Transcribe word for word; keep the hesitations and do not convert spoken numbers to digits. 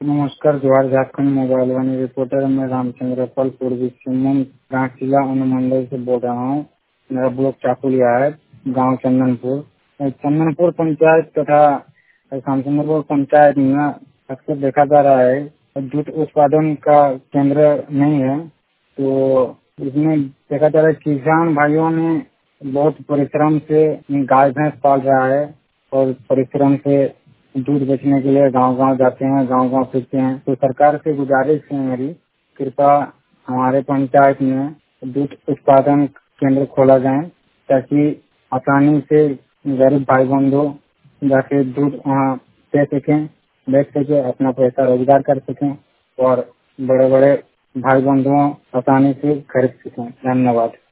नमस्कार, Jawahar Jharkhand mobile Vani reporter मैं रामचंद्र पल पूर्वी सिंहभूम रांची जिला अनुमंडल से बोल रहा हूँ। मेरा ब्लॉक चाकुलिया है, गांव चंदनपुर। चंदनपुर पंचायत तथा शामचंद्रपुर पंचायत में अक्सर देखा जा रहा है दूध उत्पादन का केंद्र नहीं है, तो इसमें देखा जा रहा है किसान भाइयों ने बहुत परिश्रम से गाय भैंस पाल रहा है और परिश्रम से दूध बेचने के लिए गांव गांव जाते हैं, गांव गांव फिरते हैं। तो सरकार से गुजारिश है मेरी, कृपया हमारे पंचायत में दूध उत्पादन केंद्र खोला जाए ताकि आसानी से गरीब भाई बंधु जाके दूध वहाँ दे सकें, बेच सके, अपना पैसा रोजगार कर सकें और बड़े बड़े भाई बंधुओं आसानी से खरीद सकें। धन्यवाद।